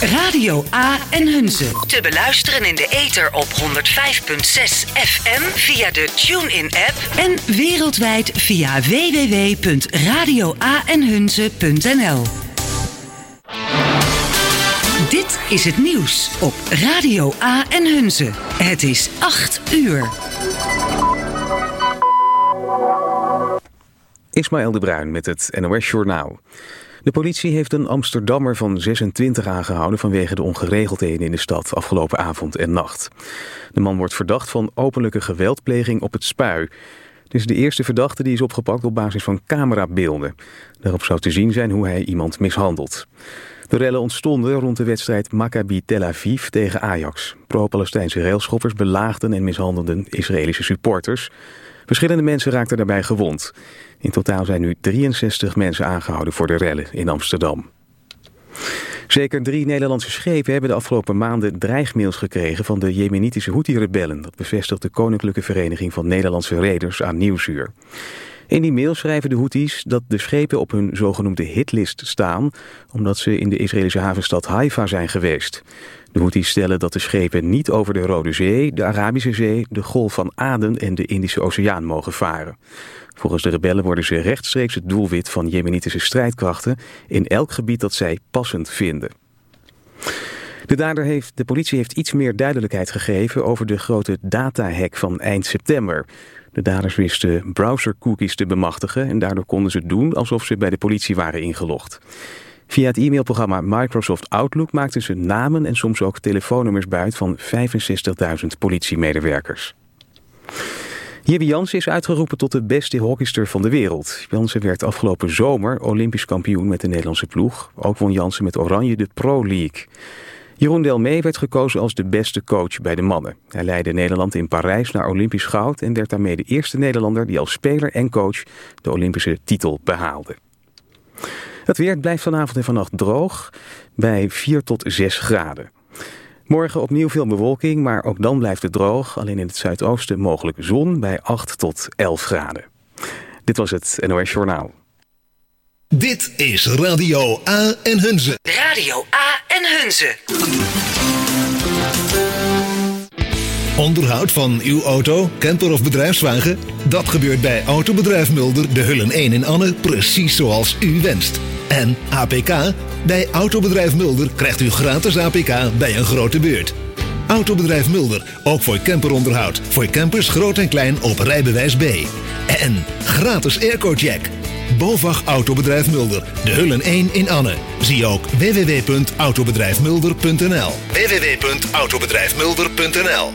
Radio A en Hunze. Te beluisteren in de ether op 105.6 FM via de TuneIn-app en wereldwijd via www.radioaenhunze.nl. Dit is het nieuws op Radio A en Hunze. Het is 8 uur. Ismaël de Bruin met het NOS Journaal. De politie heeft een Amsterdammer van 26 aangehouden vanwege de ongeregeldheden in de stad afgelopen avond en nacht. De man wordt verdacht van openlijke geweldpleging op het Spui. Het is de eerste verdachte die is opgepakt op basis van camerabeelden. Daarop zou te zien zijn hoe hij iemand mishandelt. De rellen ontstonden rond de wedstrijd Maccabi Tel Aviv tegen Ajax. Pro-Palestijnse railschoppers belaagden en mishandelden Israëlische supporters. Verschillende mensen raakten daarbij gewond. In totaal zijn nu 63 mensen aangehouden voor de rellen in Amsterdam. Zeker 3 Nederlandse schepen hebben de afgelopen maanden dreigmails gekregen van de Jemenitische Houthi-rebellen. Dat bevestigt de Koninklijke Vereniging van Nederlandse Reders aan Nieuwsuur. In die mail schrijven de Houthis dat de schepen op hun zogenoemde hitlist staan, omdat ze in de Israëlische havenstad Haifa zijn geweest. De Houthis stellen dat de schepen niet over de Rode Zee, de Arabische Zee, de Golf van Aden en de Indische Oceaan mogen varen. Volgens de rebellen worden ze rechtstreeks het doelwit van Jemenitische strijdkrachten in elk gebied dat zij passend vinden. De politie heeft iets meer duidelijkheid gegeven over de grote datahack van eind september. De daders wisten browsercookies te bemachtigen en daardoor konden ze doen alsof ze bij de politie waren ingelogd. Via het e-mailprogramma Microsoft Outlook maakten ze namen en soms ook telefoonnummers buit van 65.000 politiemedewerkers. Jibbe Jansen is uitgeroepen tot de beste hockeyster van de wereld. Jansen werd afgelopen zomer Olympisch kampioen met de Nederlandse ploeg. Ook won Jansen met Oranje de Pro League. Jeroen Delmee werd gekozen als de beste coach bij de mannen. Hij leidde Nederland in Parijs naar Olympisch goud en werd daarmee de eerste Nederlander die als speler en coach de Olympische titel behaalde. Het weer blijft vanavond en vannacht droog bij 4 tot 6 graden. Morgen opnieuw veel bewolking, maar ook dan blijft het droog. Alleen in het zuidoosten mogelijk zon bij 8 tot 11 graden. Dit was het NOS Journaal. Dit is Radio A en Hunze. Radio A en Hunze. Onderhoud van uw auto, camper of bedrijfswagen? Dat gebeurt bij Autobedrijf Mulder, de Hullen 1 in Anne, precies zoals u wenst. En APK? Bij Autobedrijf Mulder krijgt u gratis APK bij een grote beurt. Autobedrijf Mulder, ook voor camperonderhoud. Voor campers groot en klein op rijbewijs B. En gratis airco-check. BOVAG Autobedrijf Mulder, de Hullen 1 in Anne. Zie ook www.autobedrijfmulder.nl. www.autobedrijfmulder.nl.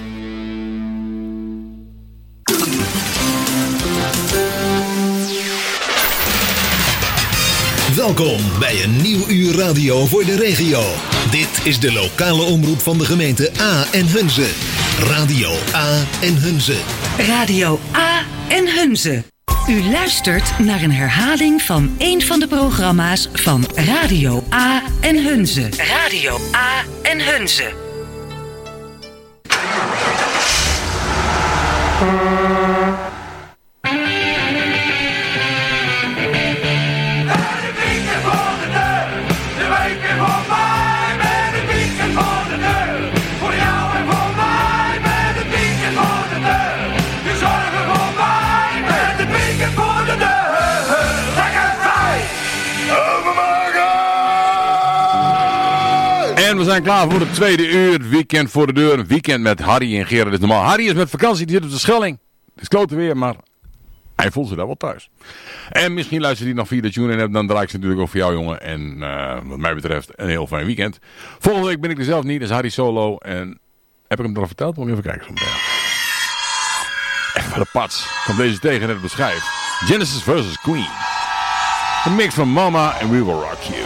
Welkom bij een nieuw uur radio voor de regio. Dit is de lokale omroep van de gemeente A en Hunze. Radio A en Hunze. Radio A en Hunze. U luistert naar een herhaling van een van de programma's van Radio A en Hunze. Radio A en Hunze. En we zijn klaar voor het tweede uur. Weekend voor de deur. Een weekend met Harry en Gerard is normaal. Harry is met vakantie, die zit op de Schelling. Het is klote weer, maar hij voelt zich daar wel thuis. En misschien luistert hij nog via de tune en dan draai ik ze natuurlijk ook voor jou, jongen. En wat mij betreft een heel fijn weekend. Volgende week ben ik er zelf niet, dat is Harry solo. En heb ik hem al verteld? Moet ik even kijken zo meteen. Echt voor de pats. Komt deze tegen net beschrijf. Genesis vs. Queen. Een mix van Mama en We Will Rock You.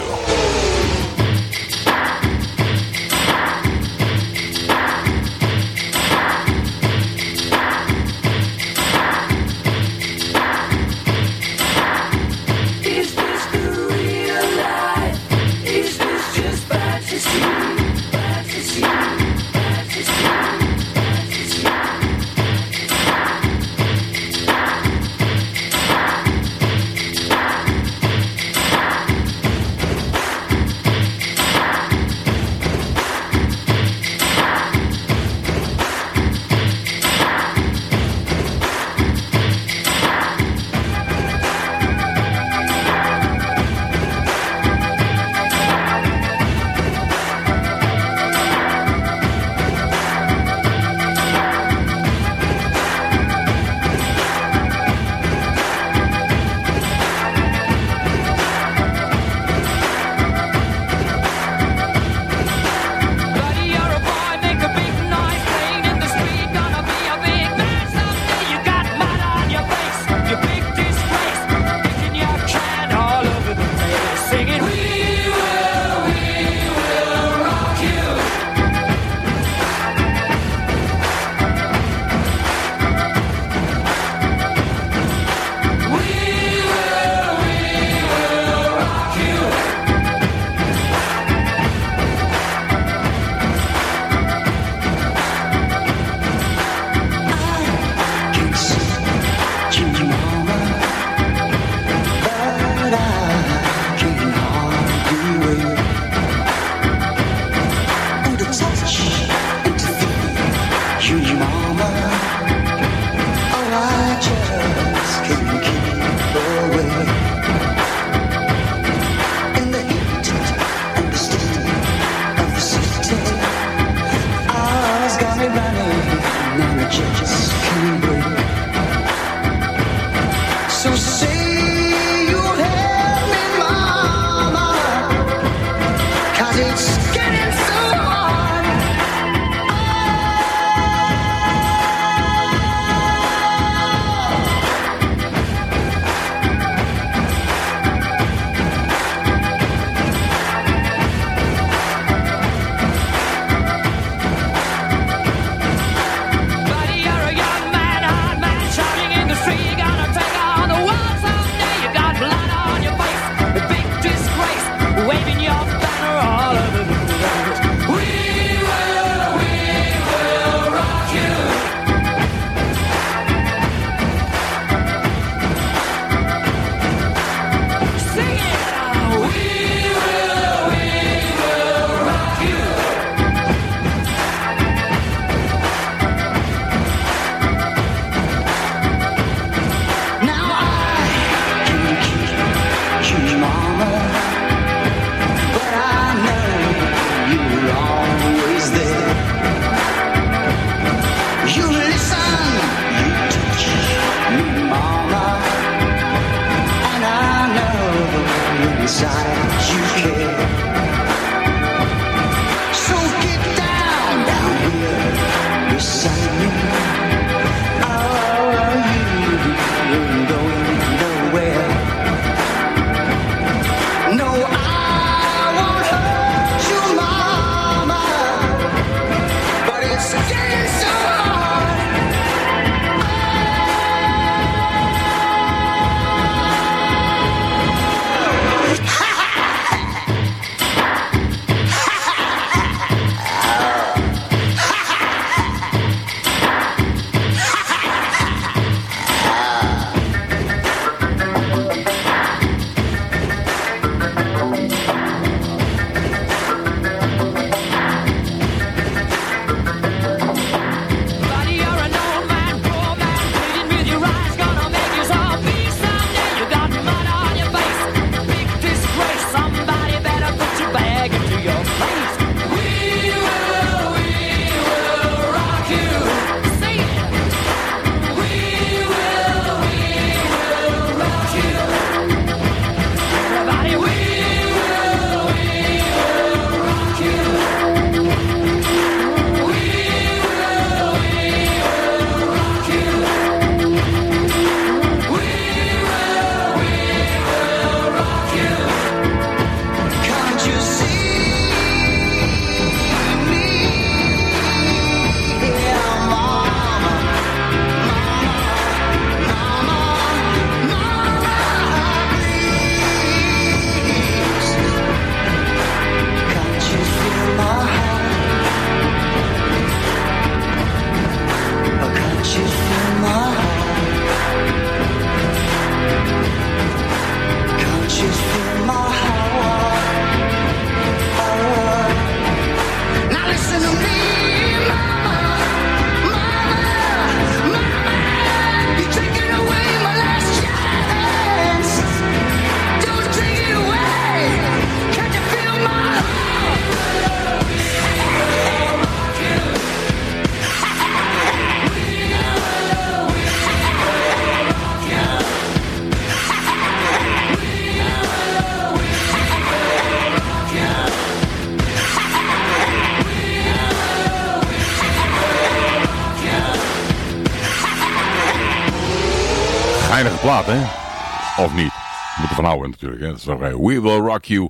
Eindige plaat, hè? Of niet? We moeten van houden natuurlijk, hè? Dat is nog We Will Rock You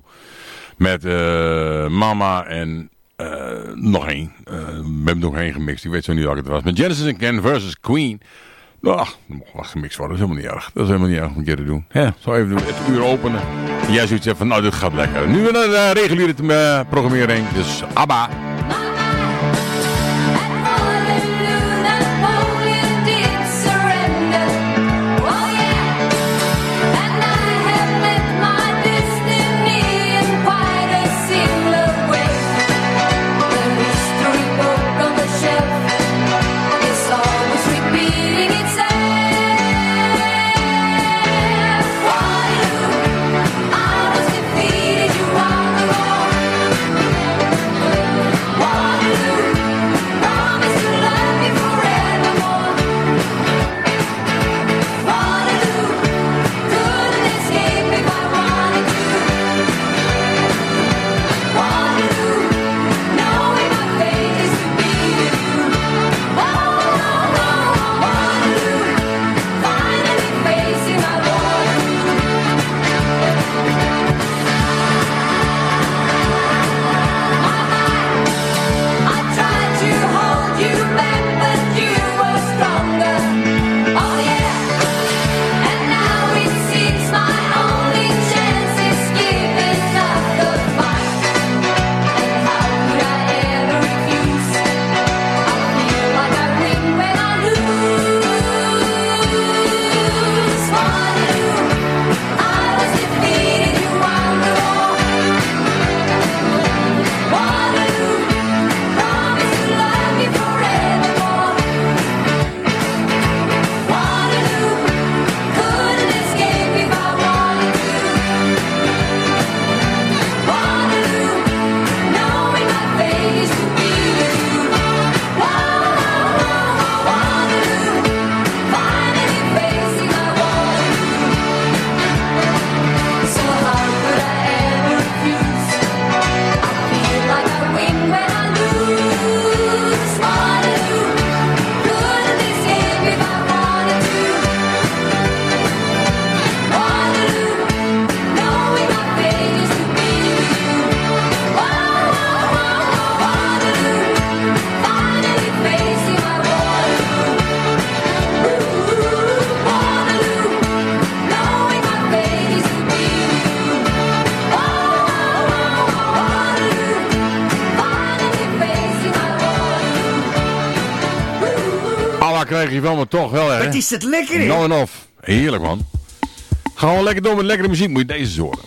met Mama en nog één. We hebben nog één gemixt, ik weet zo niet welke het was. Met Genesis and Ken versus Queen. Nou, dat mocht wel gemixt worden, dat is helemaal niet erg. Dat is helemaal niet erg om een keer te doen. Ja, zo even het uur openen. En jij zoiets hebt van, nou dit gaat lekker. Nu naar de reguliere programmering, dus ABBA. krijg je van me toch wel, hè? Wat is het lekker, hè? Nou en of. Heerlijk, man. Ga gewoon lekker door met lekkere muziek. Moet je deze horen.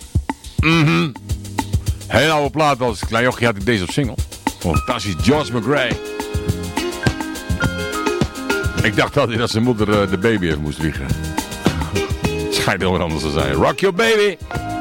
Heel oude plaat. Als klein jochie had ik deze op single. Fantastisch. George McRae. Ik dacht altijd dat zijn moeder de baby even moest wiegen. Schijnt heel wat anders te zijn. Rock your baby.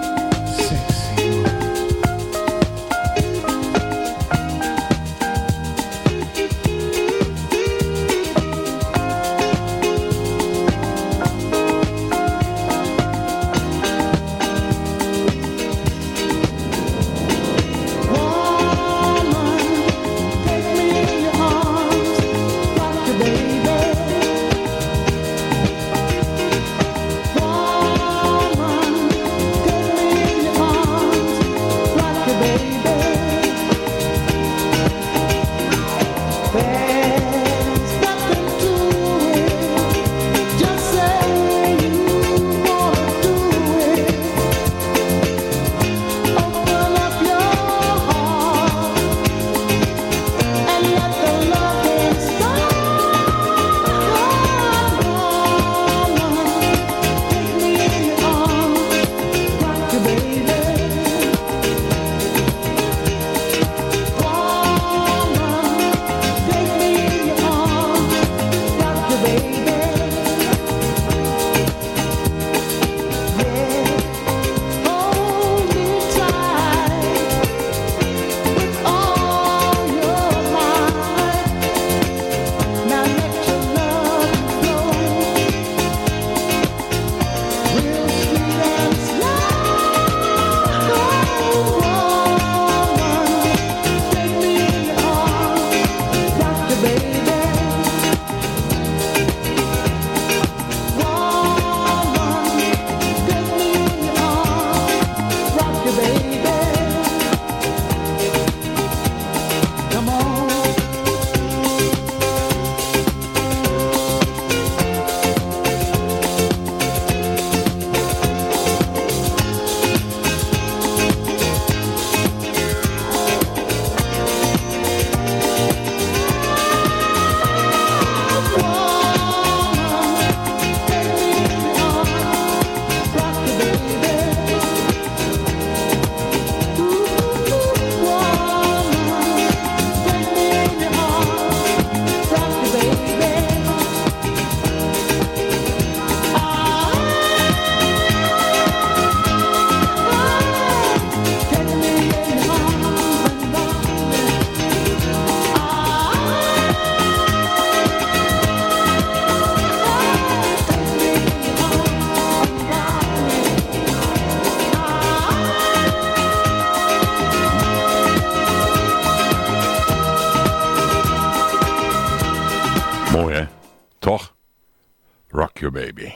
Baby.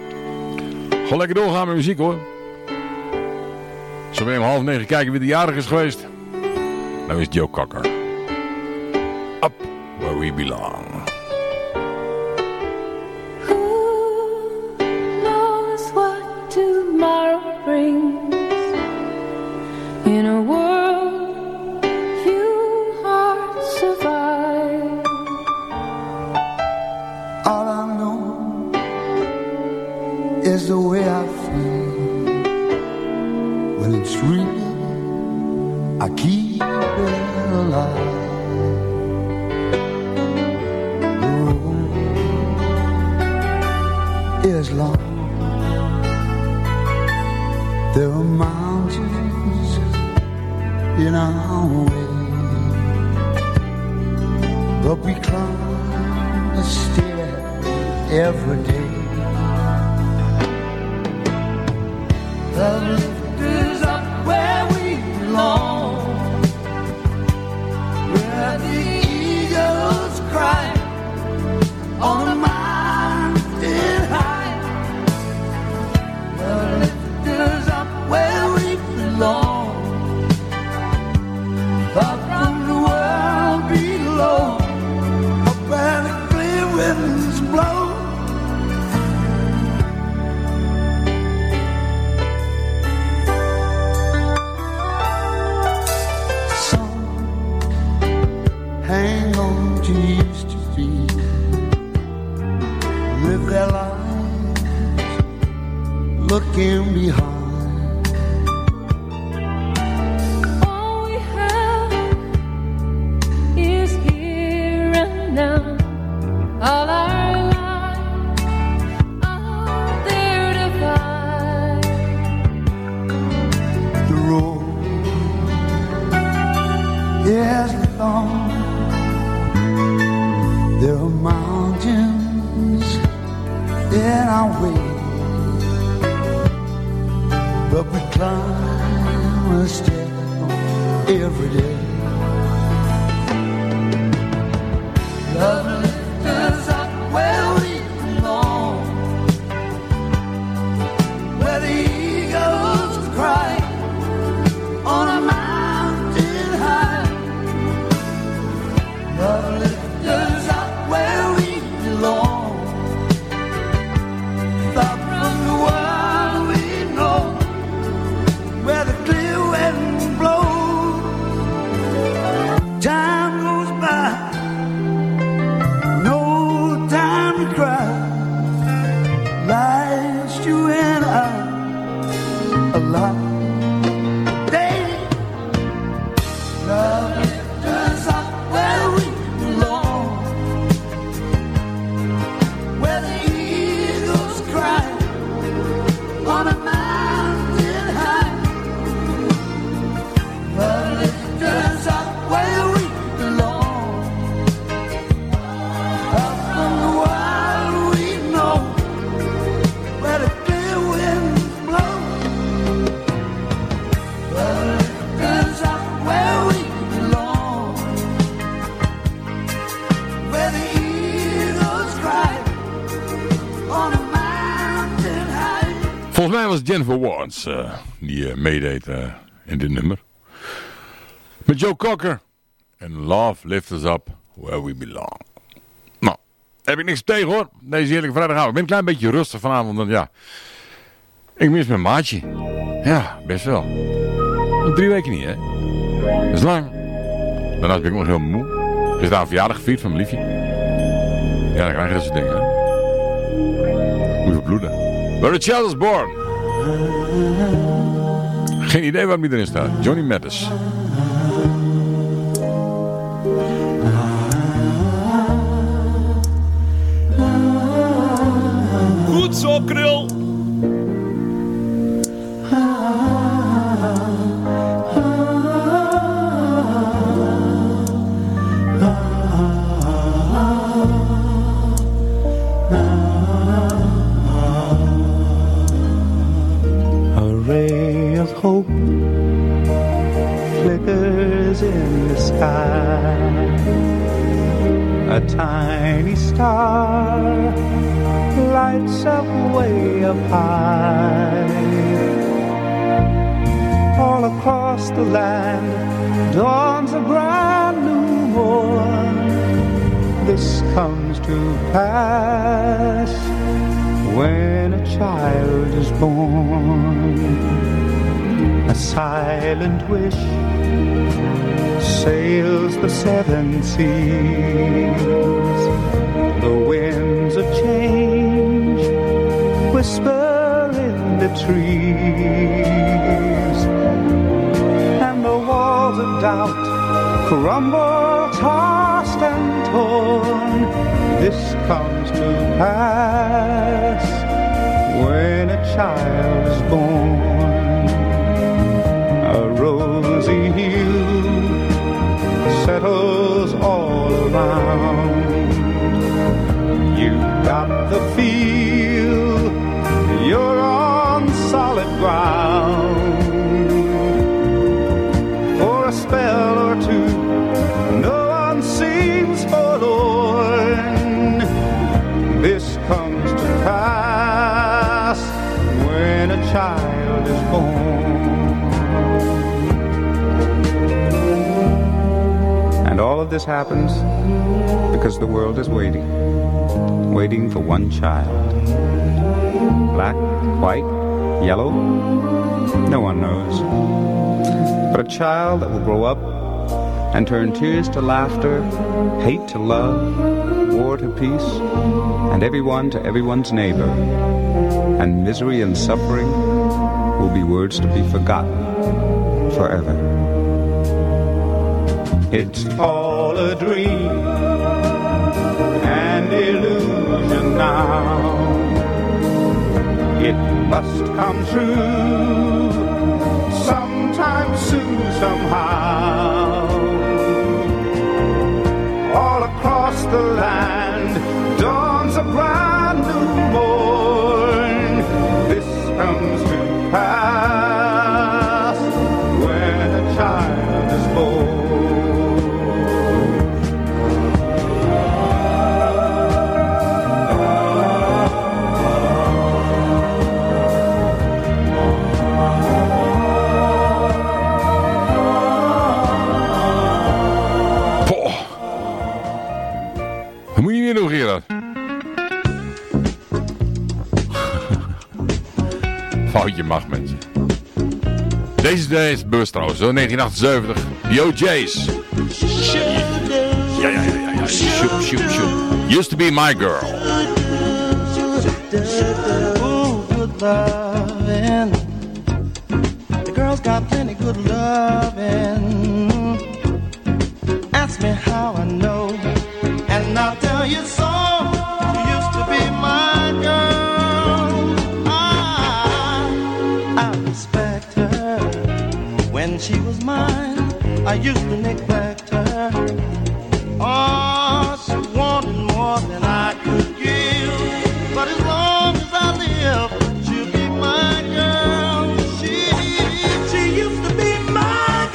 Gewoon lekker doorgaan met muziek, hoor. Zo ben je om 8:30 kijken wie de jarig is geweest. Nou is Joe Cocker. Up where we belong. Who knows what tomorrow brings? In a world few hearts survive. All I know is the way I feel when it's real. I keep it alive. The road is long. There are mountains in our way, but we climb a stair every day. The lift is up where we belong, where the eagles cry on a mountain high. The lift is up where we belong, far from the world below, up where the clear winds blow. can be hard. All we have is here and now. All our lives out there to find. The road is long. There are mountains in our way, but we climb a step every day. Love lifts us up where we belong, where the eagles cry on a mountain high. Love lifts us up where we belong, far from the world we know, where the clear wind blows. Time goes by, no time to cry. Life's you and I alive. Day, love lifts us up where we belong, where the eagles cry on a mountain high. Love lifts us up where we belong, up from the wild we know, where the clear winds blow. Love lifts us up where we belong, where the eagles cry on a mountain high. Volgens mij was het Jennifer Warnes die meedeed in dit nummer. Met Joe Cocker. En Love Lifts Us Up Where We Belong. Nou, heb ik niks tegen hoor. Deze heerlijke vrijdagavond. Ik ben een klein beetje rustig vanavond. Want ja, ik mis mijn maatje. Ja, best wel. Nog 3 weken niet hè. Dat is lang. Daarnaast ben ik nog heel moe. Er is daar een verjaardag gevierd van mijn liefje. Ja, dan krijg je dat soort dingen hè. Moet je bloeden. Where the Child is Born. Geen idee waarom die erin staat. Johnny Mathis. Goed zo, krul. A ray of hope flickers in the sky. A tiny star lights up way up high. All across the land dawns a brand new morn. This comes to pass when a child is born. A silent wish sails the 7 seas. The winds of change whisper in the trees, and the walls of doubt crumble, tossed and torn. This comes to pass when a child is born. A rosy hue settles all around. You got the feel you're on solid ground. For a spell or two, no one seems forlorn. This comes to pass when a child is born. And all of this happens because the world is waiting for one child. Black, white, yellow, no one knows. But a child that will grow up and turn tears to laughter, hate to love, war to peace, and everyone to everyone's neighbor. and misery and suffering will be words to be forgotten forever. It's all a dream, an illusion now. It must come true sometime soon, somehow. All across the land dawns a brand new morn. This comes to pass when a child is born. Dat moet je niet doen, Gerard. Foutje mag, mensen. Deze day is bewust trouwens, hoor. 1978. The OJ's. Ja. Shoot. Used to be my girl. Ooh, good lovin'. The girl's got plenty good lovin'. Ask me how I know, and I'll tell you so. She used to be my girl. I respect her. When she was mine, I used to neglect her. Oh, she wanted more than I could give. But as long as I live, she'll be my girl. She used to be my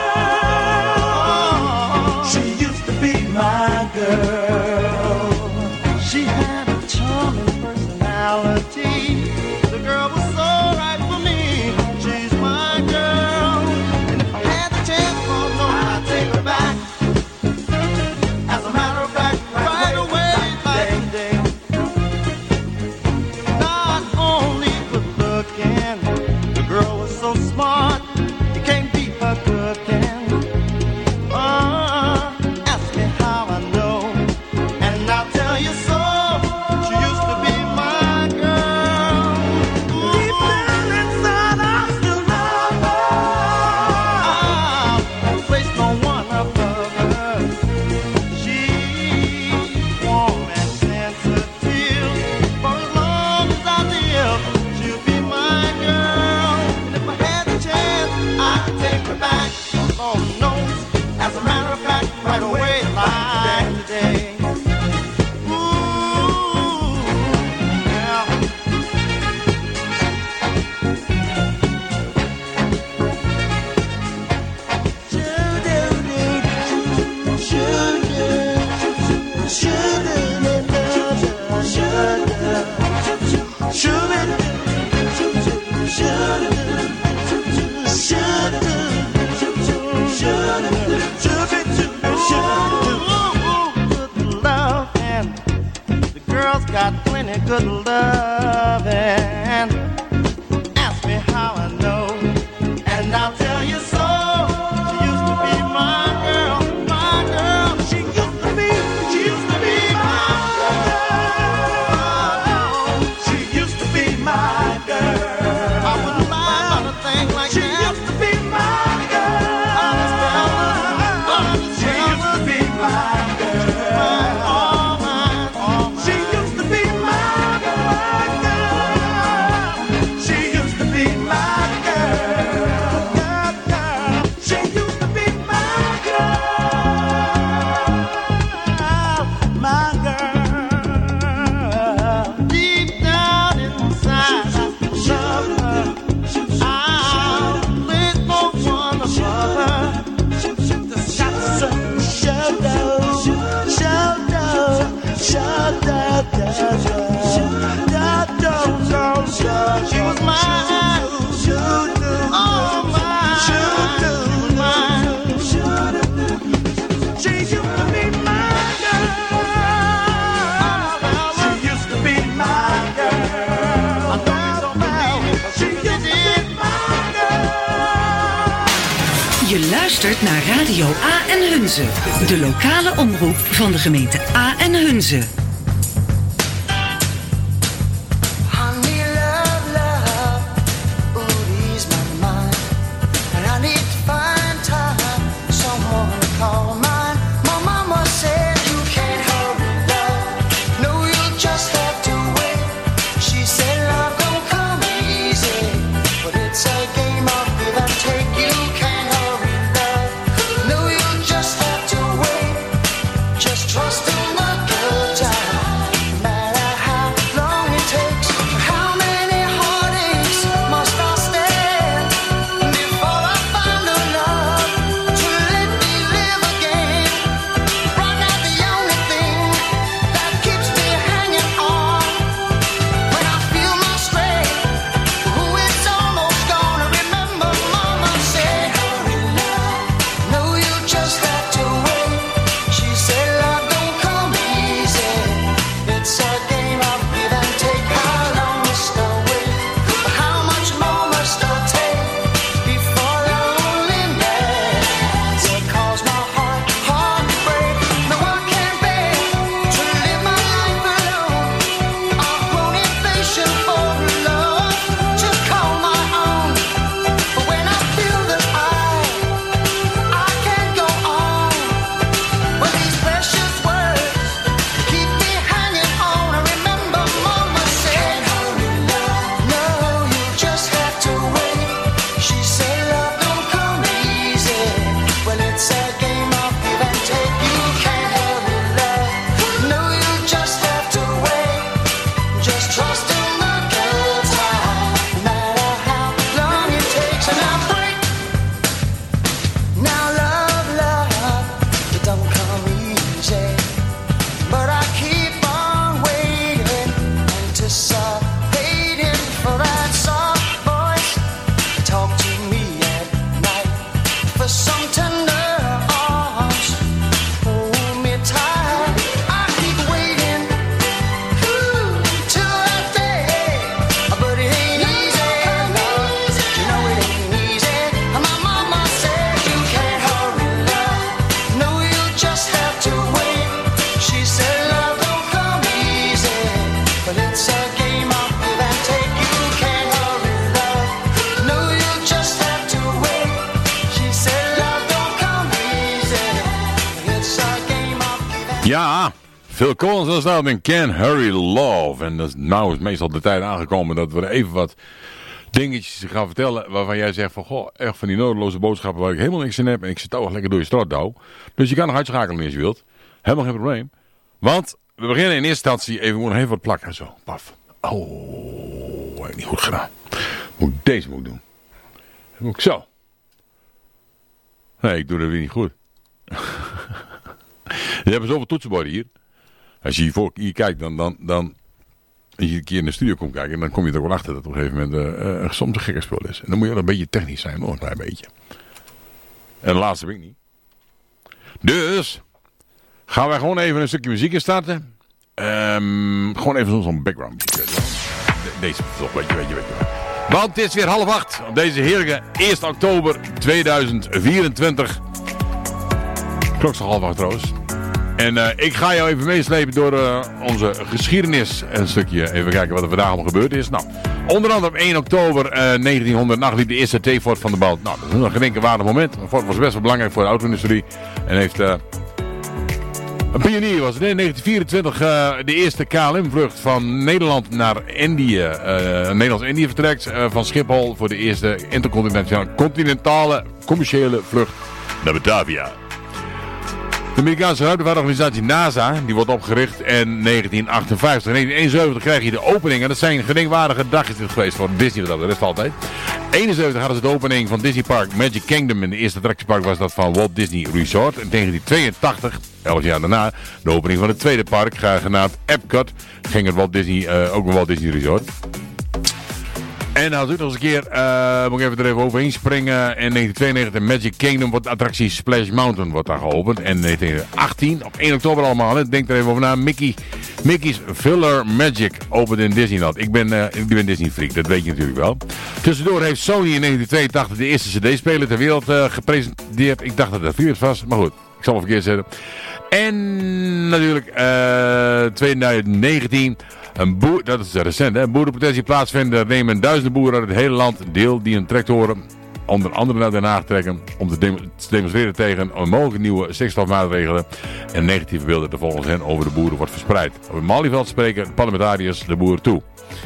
girl. She used to be my girl. She had a charming personality. The girl was so right for me. She's my girl. And if I had the chance, oh no, I'd take her back. As a matter of fact, right away, like today. Not only good looking, the girl was so smart, you can't beat her cooking. Ask me how I know, and I'll tell you so. She used to be my girl. Deep down inside, I still love her. I'll place no one above her. She's warm and sensitive. For as long as I live, she'll be my girl. And if I had the chance, I'd take her back. Oh no, as a matter of fact, right away, like today. Ooh, yeah. Good love, and the girl's got plenty good love, and ask me how I know, and I'll tell you so. She used to be my girl, my girl. She used to be my girl. She used to be my girl. I wouldn't lie about a thing like that. She used to be my girl. Honest fella. She used to be my girl. All mine. She used to be my girl. She used to be my girl. She used to be my girl. My girl. Deep down inside, I love her. I'll place no one above her. Got some she was mine. Oh, mine. She used to be my girl. She used to be my girl. I know you don't believe it, but she used to be my girl. Je luistert naar Radio A en Hunze, de lokale omroep van de gemeente A en Hunze. Honey, love. Ja, Phil Collins was nou en Can't Hurry Love. En nou is meestal de tijd aangekomen dat we even wat dingetjes gaan vertellen waarvan jij zegt van, goh, echt van die nodeloze boodschappen waar ik helemaal niks in heb en ik zit toch lekker door je strot douw. Dus je kan nog uitschakelen als je wilt. Helemaal geen probleem. Want we beginnen in eerste instantie even wat plakken. Zo, paf. Oh, heb ik niet goed gedaan. Deze moet ik doen. Dat moet ik zo. Nee, ik doe dat weer niet goed. Je hebt zoveel toetsenborden hier. Als je hier kijkt, dan als je een keer in de studio komt kijken, dan kom je er wel achter dat op een gegeven moment soms een gekke spul is. En dan moet je wel een beetje technisch zijn, nog een klein beetje. En de laatste ben ik niet. Dus gaan wij gewoon even een stukje muziek instarten. Gewoon even zo'n background muziek. Deze toch, weet je. Want het is weer 7:30 op deze heerlijke 1 oktober 2024. Klok is al 7:30 trouwens. En ik ga jou even meeslepen door onze geschiedenis. Een stukje even kijken wat er vandaag allemaal gebeurd is. Nou, onder andere op 1 oktober 1900 liep de eerste T-Ford van de bal. Nou, dat is een gedenkenwaardig moment. Ford was best wel belangrijk voor de auto-industrie. En heeft een pionier was het. In 1924 de eerste KLM-vlucht van Nederland naar Indië. Nederlands-Indië vertrekt van Schiphol voor de eerste intercontinentale commerciële vlucht naar Batavia. De Amerikaanse ruimtevaartorganisatie NASA, die wordt opgericht in 1958. In 1971 krijg je de opening. En dat zijn gedenkwaardige dagjes geweest voor Disney. Dat is altijd. In 1971 hadden ze de opening van Disney Park Magic Kingdom. En de eerste attractiepark was dat van Walt Disney Resort. En tegen die 82, 11 jaar daarna, de opening van het tweede park, genaamd Epcot, ging het ook een Walt Disney Resort. En als u nog eens een keer, moet ik even er even overheen springen. In 1992 Magic Kingdom wordt de attractie Splash Mountain wordt daar geopend. En in 1918, op 1 oktober allemaal, denk er even over na, Mickey's Filler Magic opent in Disneyland. Ik ben Disney freak, dat weet je natuurlijk wel. Tussendoor heeft Sony in 1982 de eerste cd-speler ter wereld gepresenteerd. Ik dacht dat dat virus was, maar goed, ik zal het verkeerd zetten. En natuurlijk 2019... dat is recent, hè? Boerenprotestie plaatsvinden. Nemen duizenden boeren uit het hele land deel die hun tractoren onder andere naar Den Haag trekken om te demonstreren tegen onmogelijke nieuwe stikstofmaatregelen en negatieve beelden die volgens hen over de boeren wordt verspreid. Op het Malieveld spreken de parlementariërs de boeren toe.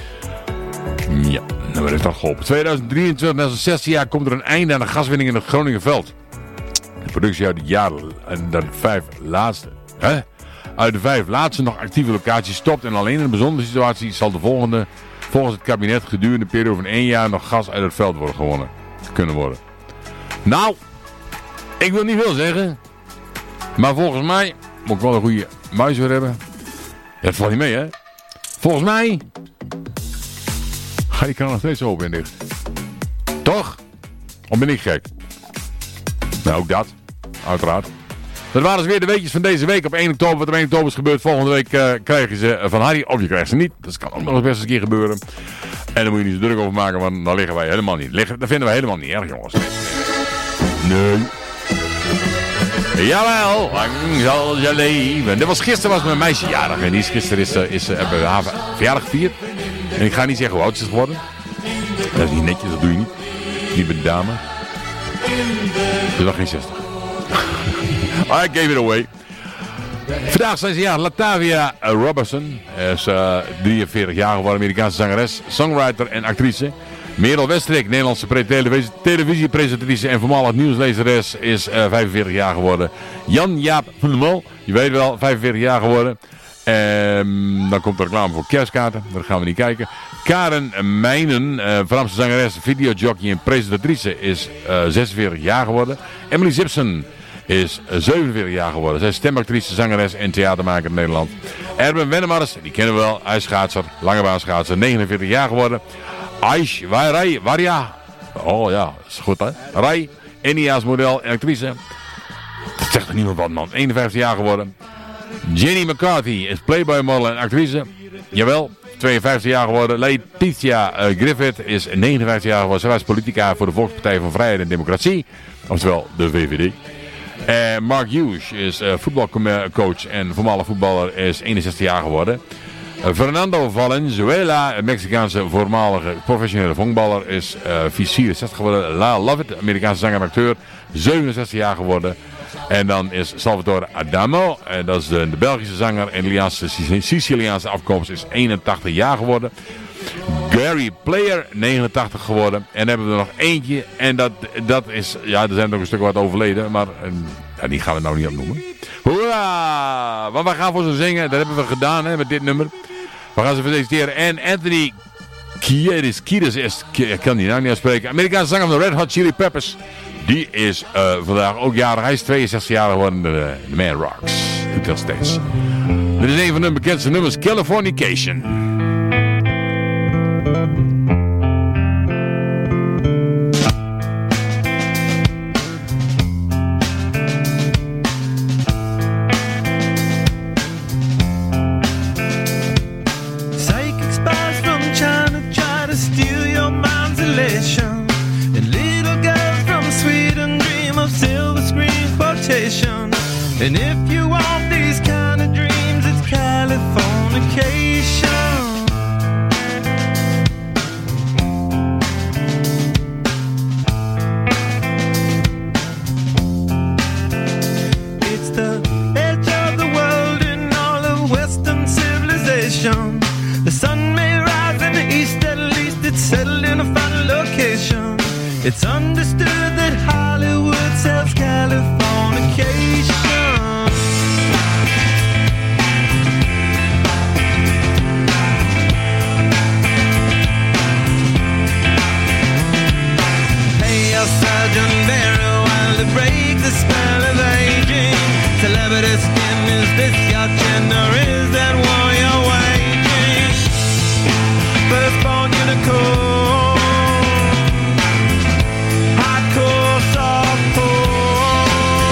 Ja, nou heeft dat geholpen. 2023, na zo'n 16 jaar, komt er een einde aan de gaswinning in het Groningenveld. De productie uit het jaar en de 5 laatste... Uit de 5 laatste nog actieve locaties stopt en alleen in een bijzondere situatie zal de volgende, volgens het kabinet, gedurende een periode van 1 jaar nog gas uit het veld kunnen worden. Nou, ik wil niet veel zeggen, maar volgens mij moet ik wel een goede muis weer hebben. Ja, dat valt niet mee, hè? Volgens mij ga die kraan nog steeds open en dicht. Toch? Of ben ik gek? Nou, ook dat, uiteraard. Dat waren dus weer de weetjes van deze week op 1 oktober. Wat er 1 oktober is gebeurd. Volgende week krijg je ze van Harry. Of je krijgt ze niet. Dat kan ook nog eens best een keer gebeuren. En daar moet je niet zo druk over maken. Want dan liggen wij helemaal niet. Dat vinden wij helemaal niet erg, jongens. Nee. Jawel. Lang zal je leven. Gisteren was mijn meisje jarig. En die is gisteren hebben we haar verjaardag gevierd. En ik ga niet zeggen hoe oud ze is geworden. Dat is niet netjes. Dat doe je niet. Niet bij de dame. Ze is nog geen 60. I gave it away. Vandaag zijn ze ja, Latavia Robertson. Is 43 jaar geworden, Amerikaanse zangeres, songwriter en actrice. Merel Westrik, Nederlandse televisiepresentatrice en voormalig nieuwslezeres, is 45 jaar geworden. Jan-Jaap van der Mol, je weet wel, 45 jaar geworden. Dan komt er reclame voor kerstkaarten, daar gaan we niet kijken. Karen Meijnen, Vlaamse zangeres, videojockey en presentatrice, is 46 jaar geworden. Emily Simpson is 47 jaar geworden. Zij is stemactrice, zangeres en theatermaker in Nederland. Erben Wennemars, die kennen we wel. Hij is schaatser, langebaanschaatser, 49 jaar geworden. Aish Warja. Oh ja, is goed hè. Rai, India's model en actrice. Dat zegt er niemand wat man. 51 jaar geworden. Jenny McCarthy is playboy model en actrice. Jawel, 52 jaar geworden. Letitia Griffith is 59 jaar geworden. Zij was politica voor de Volkspartij van Vrijheid en Democratie. Oftewel de VVD. Mark Hughes is voetbalcoach en voormalig voetballer, is 61 jaar geworden. Fernando Valenzuela, een Mexicaanse voormalige professionele vonkballer, is 64 geworden. La Lovett, Amerikaanse zanger en acteur, 67 jaar geworden. En dan is Salvatore Adamo, dat is de Belgische zanger en Siciliaanse afkomst, is 81 jaar geworden. Gary Player, 89 geworden. En dan hebben we er nog eentje. En dat is, ja, er zijn nog een stuk wat overleden. Maar die gaan we nou niet opnoemen. Hoera! Want we gaan voor ze zingen. Dat hebben we gedaan hè, met dit nummer. We gaan ze feliciteren. En Anthony Kiedis, ik kan die naam niet uitspreken. Amerikaanse zanger van de Red Hot Chili Peppers. Die is vandaag ook jarig. Hij is 62 jaar geworden. De Man Rocks. Doet nog steeds. Dit is een van hun bekendste nummers. Californication. And if you want these kind of dreams, it's Californication. It's the edge of the world in all of Western civilization. The sun may rise in the east, at least it's settled in a final location. It's understood that Hollywood sells Californication. Sergeant Barrow while to break the spell of aging. Celebrity skin, is this your chin or is that war you're waging? Firstborn unicorn, hardcore softcore.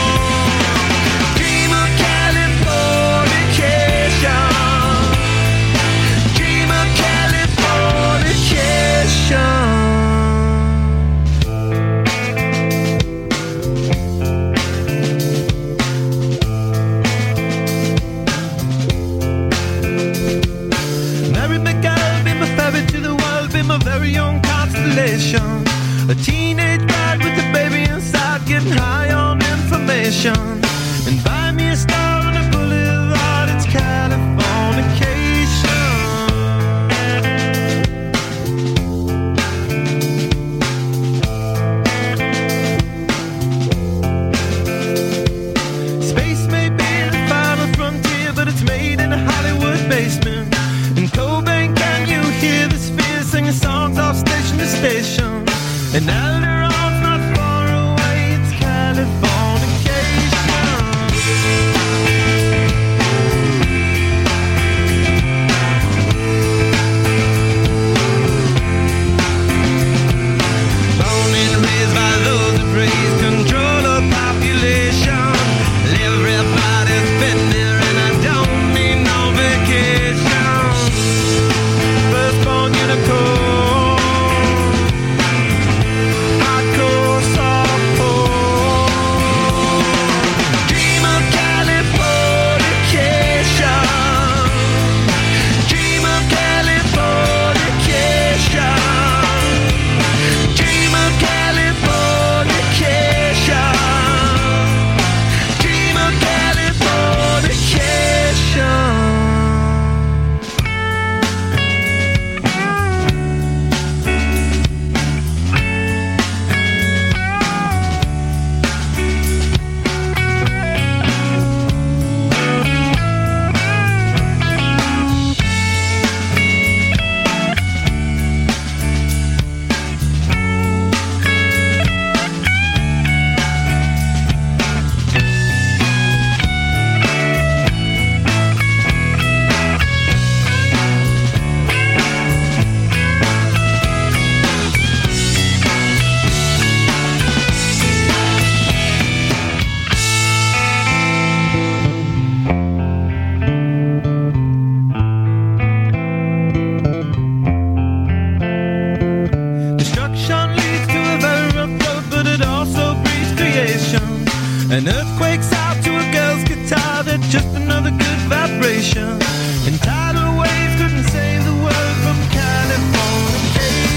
Dream of Californication. Dream of Californication. A very young constellation. A teenage bride with a baby inside, getting high on information. And buy me a star on a boulevard, it's Californication. Space may be the final frontier, but it's made in a Hollywood basement. In Cobain, can you hear the singing songs off station to station? And Alderon's not far away, it's Californication. Born and raised by those that praise control of population. Everybody's been there and I don't need no vacation. Firstborn unicorn. An earthquake's out to a girl's guitar, that's just another good vibration. And tidal waves couldn't save the world from Californication.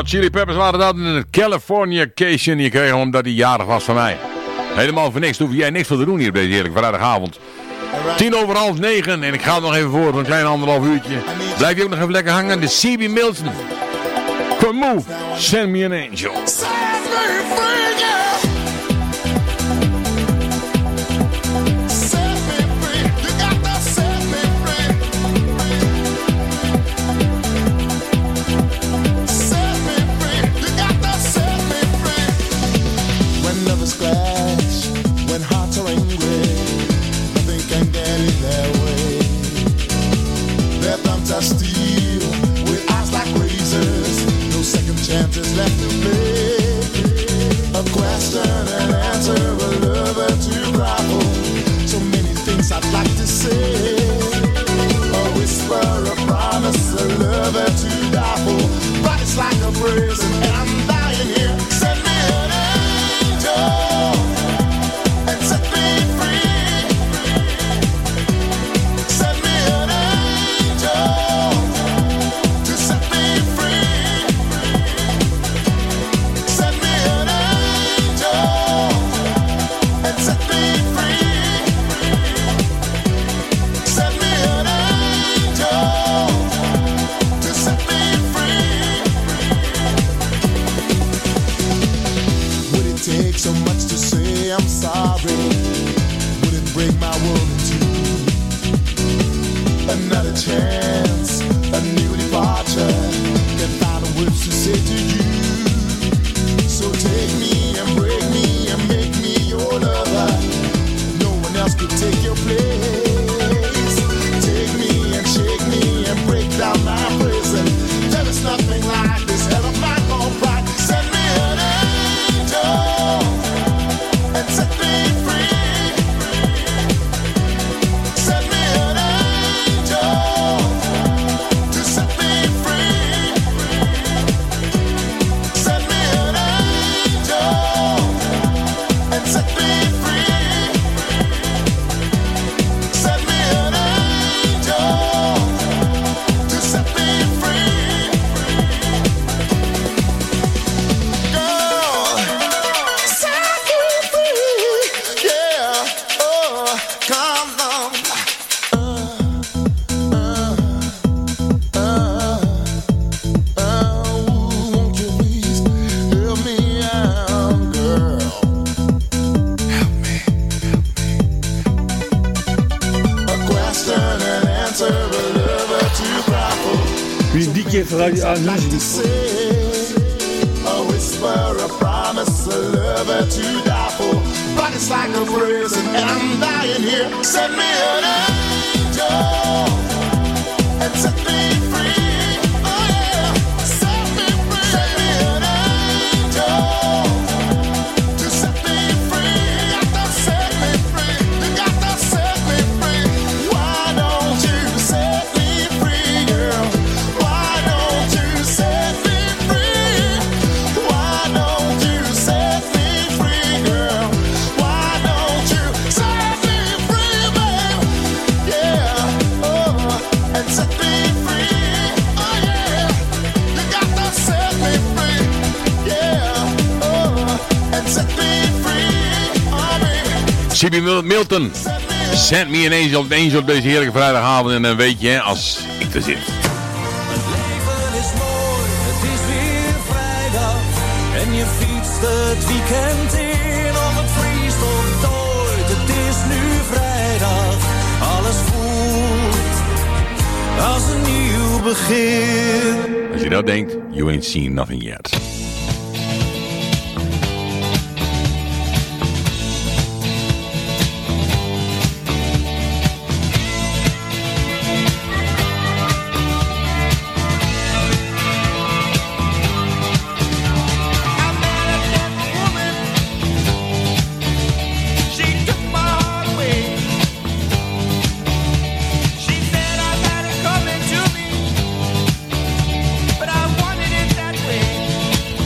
Hot Chili Peppers waren dat in een Californication. Je kreeg hem omdat hij jarig was van mij. Helemaal voor niks. Daar hoef jij niks voor te doen hier op deze heerlijke vrijdagavond. 9:10 en ik ga het nog even voor een klein 1,5 uurtje. Blijf je ook nog even lekker hangen. De C.B. Milton. Come move, send me an angel. Steel with eyes like razors, no second chances left to play. A question and answer, a lover to grapple. So many things I'd like to say. A whisper, a promise, a lover to die for. But it's like a prison and I'm dying here. Send me an angel and set me free. Send me an angel. So much to say I'm sorry. Would it break my world in two? Another chance, a new departure. Can find the words to say to you. So take me and break me and make me your lover. No one else could take your place. Take me and shake me and break down my prison. There is nothing like this hell of my own pride. Send me an angel and set me free. Send me an angel to set me free. Send me an angel and set me free. Send me an angel to set me free. Girl, set me free. Yeah, oh, come on. Won't you please help me out, girl? Help me. A question and answer, a lover to grapple. Wie die keer voor Radio A Like to say, a whisper, a promise, a lover to die for. But it's like a prison and I'm dying here. Send me an angel and set me free. Oh yeah, set me free. Send me an angel to set me free. You got to set me free. You got to set me free. Why don't you set me free, girl? Why don't you set me free? Why don't you set me free, girl? Why don't you set me free, babe? Yeah, oh, and set me free. Oh yeah, you got to set me free. Yeah, oh, and set me free. Oh baby. C.B. Milton. Send me an angel. Een angel op deze heerlijke vrijdagavond. En dan weet je, als ik er zit. Het leven is mooi, het is weer vrijdag. En je fietst het weekend in, of het vriest of dooit. Het is nu vrijdag, alles voelt als een nieuw begin. Als je dat denkt, you ain't seen nothing yet. She took my heart away. She said I got it coming to me, but I wanted it that way.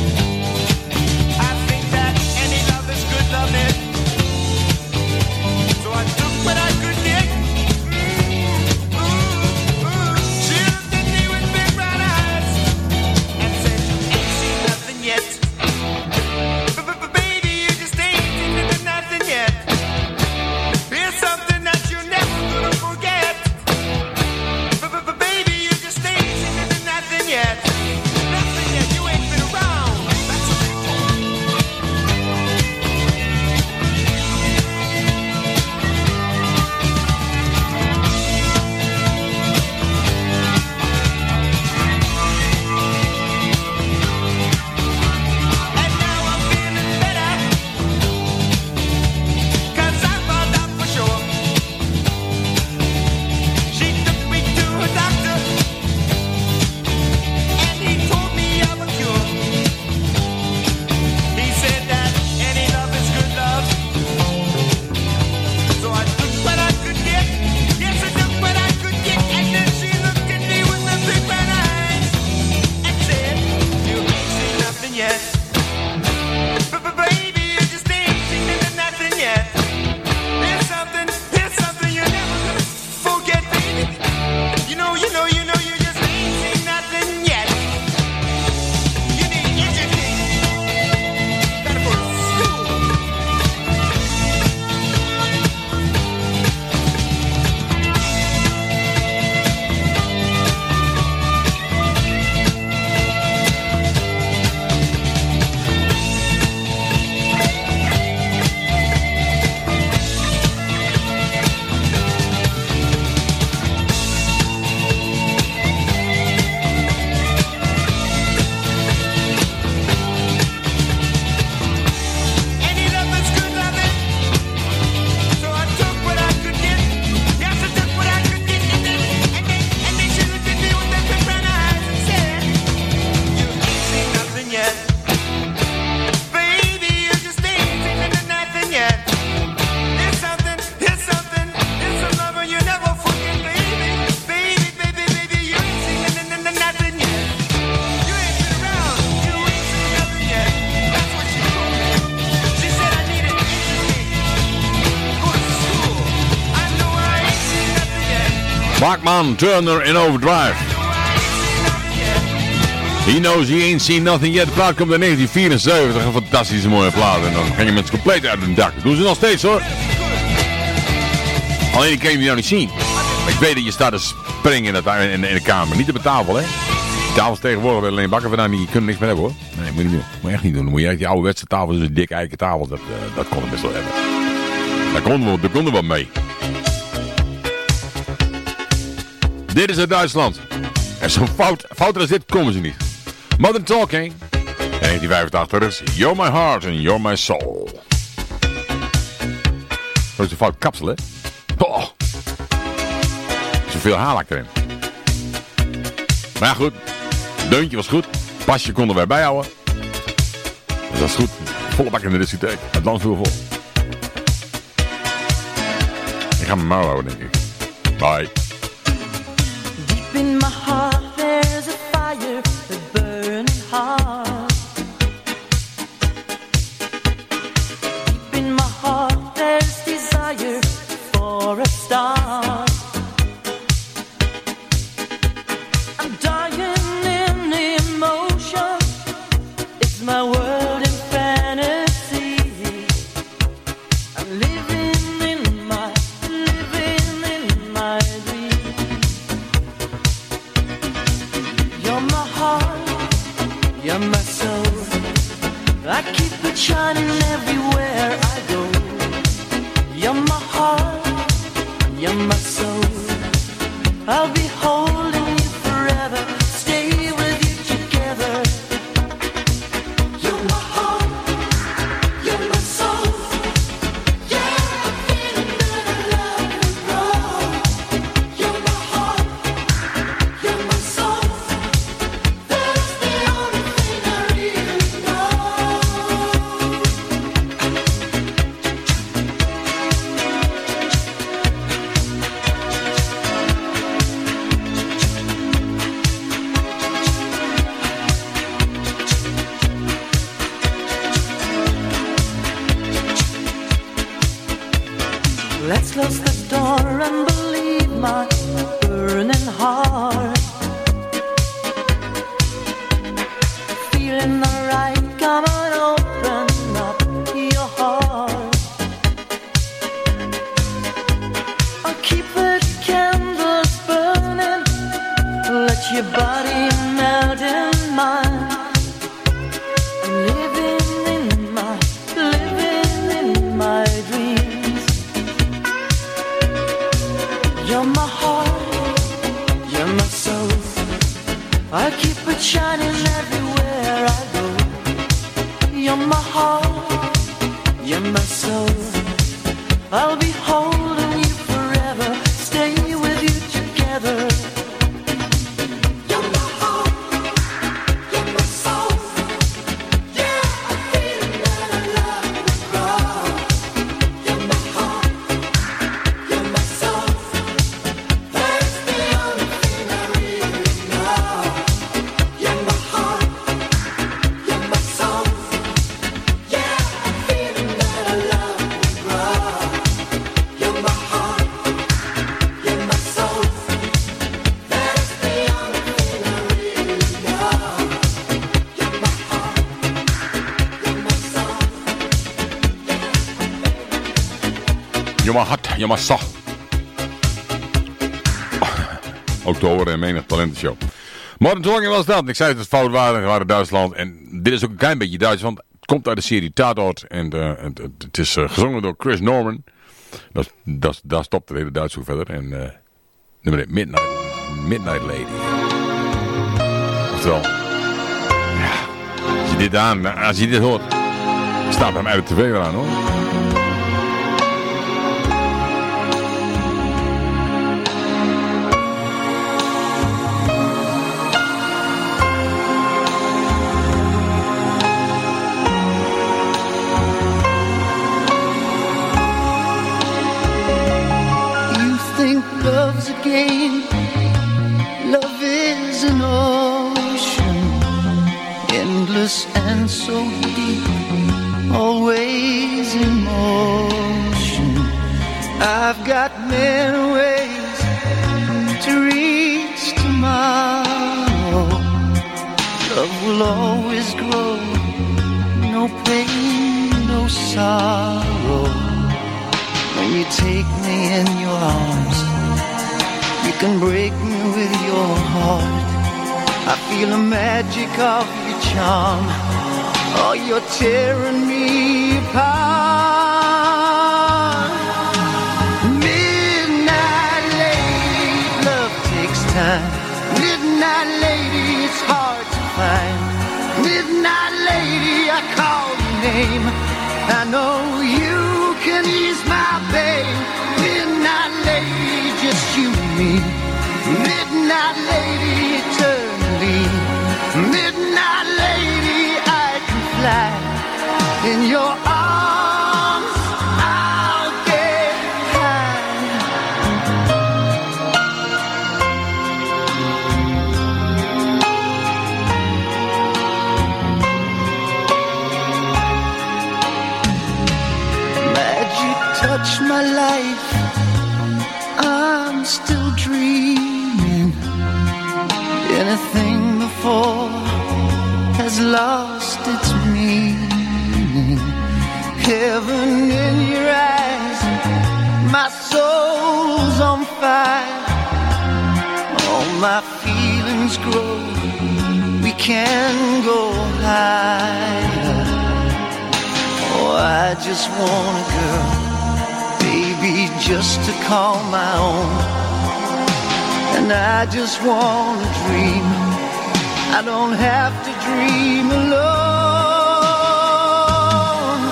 Bachman Turner in Overdrive. He Knows He Ain't Seen Nothing Yet. De plaat komt in 1974. Een fantastische mooie plaat. En dan gingen mensen compleet uit hun dak. Dat doen ze nog steeds hoor. Alleen ik kan je nou niet zien. Maar ik weet dat je staat te springen in de kamer. Niet op de tafel hè. Die tafels tegenwoordig bij alleen bakken vandaan. Die kunnen niks meer hebben hoor. Nee, moet je niet doen. Moet je echt niet doen. Dan moet je echt die ouderwetse tafel. Dus een dikke eiken tafel. Dat kon het best wel hebben. Daar kon er wat mee. Dit is uit Duitsland. En zo fouter als dit komen ze niet. Modern Talking. 1985 is You're My Heart and You're My Soul. Zo is een fout kapsel hè. Oh. Zoveel haarlak erin. Maar ja goed. Deuntje was goed. Pasje konden wij bijhouden. Dus dat is goed. Volle bak in de discotheek. Het land viel vol. Ik ga mijn mouw houden denk ik. Bye. Deep in my heart there's a fire, a burning heart. Deep in my heart there's desire for a star. I'm dying in emotion. It's my world in fantasy. I'm living in my dream. You're my heart, you're my soul. I keep it shining everywhere I go. You're my heart, you're my soul. I'll be holding you forever, stay with you together. You're my heart, you're my soul. Yeah, I'm feeling that I love you, bro. You're my heart, you're my soul. That's the only thing I really know. Let's close the door and believe my burning heart. Feeling alright, come on, open up your heart. I'll keep the candles burning, let your body melt in mine. I'm living in my dreams. You're my heart, you're my soul. I keep it shining everywhere I go. You're my heart, you're my soul. I'll be holding you forever, stay with you together. You're my heart, you're my soul. Yeah, I'm feeling that I love you, bro. You're my heart, you're my soul. That's the only thing I really know. You're my heart, you're my soul. Yeah, I'm feeling that I love you, bro. You're my heart, you're my soul. That's the only thing I really know. You're my heart, you're my soul. You're my heart, you're my soul. Ook te horen in menig talentenshow. Modern Talking was dat. Ik zei het fout waren Duitsland. En dit is ook een klein beetje Duits, want het komt uit de serie Tatort. En het is gezongen door Chris Norman. Daar stopt de hele Duits ook verder. En nummer 1, Midnight Lady. Oftewel, ja, als je dit hoort, staat bij mij op de tv weer aan hoor. You think love's a game. Love is an ocean, endless and so deep, always in motion. I've got many ways love will always grow. No pain, no sorrow. When you take me in your arms, you can break me with your heart. I feel the magic of your charm. Oh, you're tearing me apart. Midnight lady, love takes time. Midnight lady, it's hard to find. Midnight lady, I call your name. I know you can ease my pain. Midnight lady, just you and me. Midnight lady, eternally. Midnight lady, I can fly in your arms. I'll get high. Magic touched my life. I'm still dreaming. Anything before has lost its meaning. Heaven in your eyes, my soul's on fire. All my feelings grow, we can go higher. Oh, I just want a girl, baby, just to call my own. And I just want to dream. I don't have to dream alone.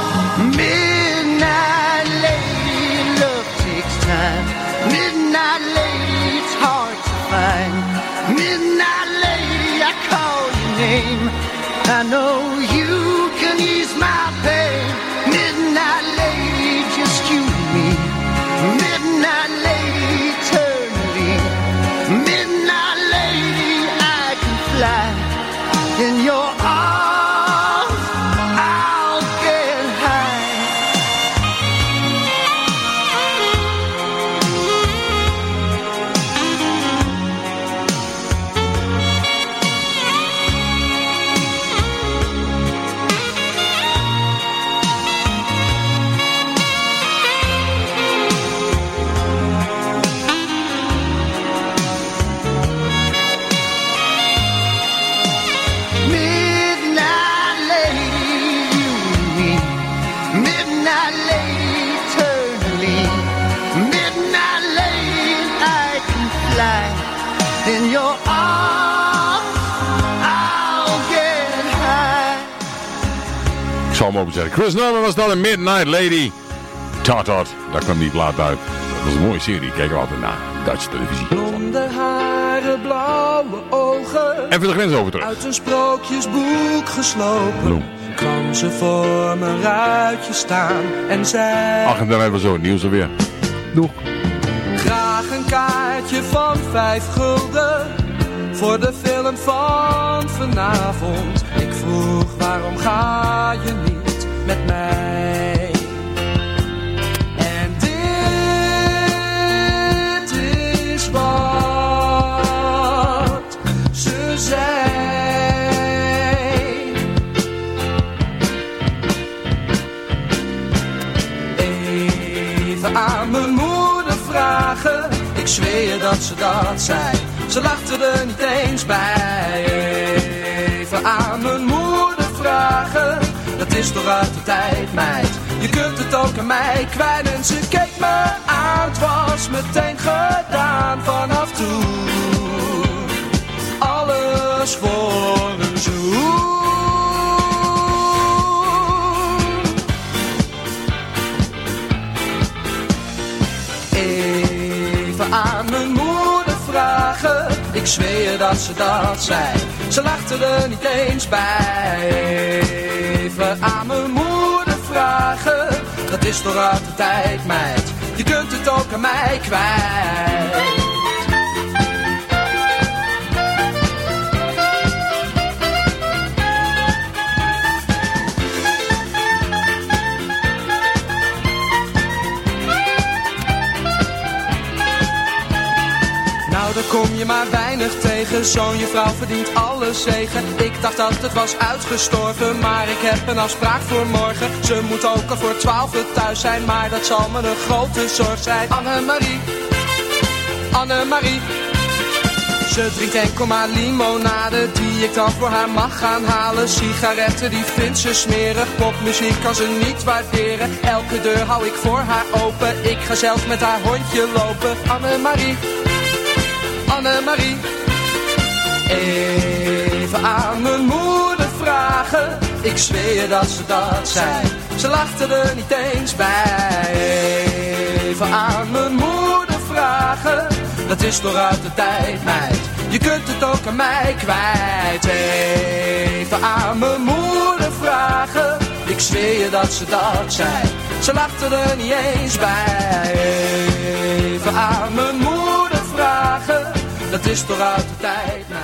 Midnight lady, love takes time. Midnight lady, it's hard to find. Midnight lady, I call your name. I know you can ease my pain. Midnight lady, just you and me. Midnight lady, eternally. Midnight lady, I can fly in your arms. I'll get high. Midnight lady, you and me. Midnight lady, eternally. Midnight lady, I can fly in your arms. I'll get high. Ik zal hem openzetten. Chris Norman was dat, een Midnight Lady. Tatat, daar kwam die plaat uit. Dat was een mooie serie, kijk er altijd naar. Duitse televisie. Blonde haren, blauwe ogen. Even de grens over terug. Uit een sprookjesboek geslopen. Bloem. Kwam ze voor mijn ruitje staan en zei... Ach, en dan hebben we zo het nieuws alweer. Doeg. Graag een kaartje van 5 gulden voor de film van vanavond. Ik vroeg, waarom ga je niet met mij? En dit is wat ze zei. Even aan mijn moeder vragen, ik zweer dat ze dat zei. Ze lachte er niet eens bij. Even aan mijn moeder vragen, dat is toch uit de tijd, meid. Je kunt het ook aan mij kwijt. En ze keek me aan, het was meteen gedaan. Vanaf toen, alles voor een zoen. Even aan mijn moeder vragen, ik zweer dat ze dat zei. Ze lachte er niet eens bij. Even aan mijn moeder vragen, dat is toch uit de tijd, meid. Je kunt het ook aan mij kwijt. Nou, daar kom je maar weinig tegen. negen. Zo'n juffrouw verdient alle zegen. Ik dacht dat het was uitgestorven, maar ik heb een afspraak voor morgen. Ze moet ook al voor 12 thuis zijn, maar dat zal me een grote zorg zijn. Annemarie, Annemarie. Ze drinkt enkel maar limonade, die ik dan voor haar mag gaan halen. Sigaretten, die vindt ze smerig, popmuziek kan ze niet waarderen. Elke deur hou ik voor haar open, ik ga zelf met haar hondje lopen. Annemarie, Annemarie. Even aan mijn moeder vragen, ik zweer je dat ze dat zei. Ze lachte er niet eens bij. Even aan mijn moeder vragen, dat is toch uit de tijd, meid. Je kunt het ook aan mij kwijt. Even aan mijn moeder vragen, ik zweer je dat ze dat zei. Ze lachte er niet eens bij. Even aan mijn moeder vragen, dat is toch uit de tijd, meid.